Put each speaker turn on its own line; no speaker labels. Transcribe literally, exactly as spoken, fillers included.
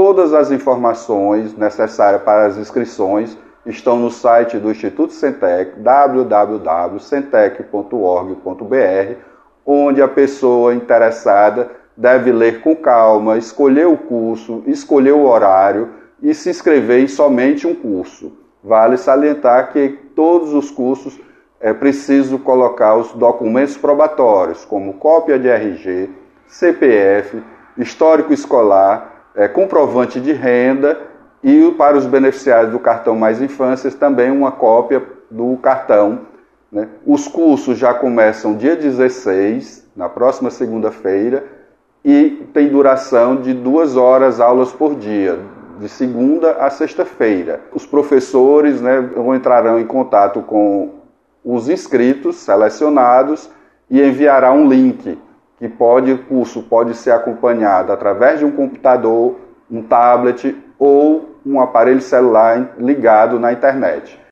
Todas as informações necessárias para as inscrições estão no site do Instituto Centec, w w w ponto centec ponto org ponto b r, onde a pessoa interessada deve ler com calma, escolher o curso, escolher o horário e se inscrever em somente um curso. Vale salientar que todos os cursos é preciso colocar os documentos probatórios, como cópia de R G, C P F, histórico escolar, é, comprovante de renda e, para os beneficiários do cartão Mais Infâncias, também uma cópia do cartão, né? Os cursos já começam dia dezesseis, na próxima segunda-feira, e tem duração de duas horas aulas por dia, de segunda a sexta-feira. Os professores, né, entrarão em contato com os inscritos selecionados e enviará um link que pode, o curso pode ser acompanhado através de um computador, um tablet ou um aparelho celular ligado na internet.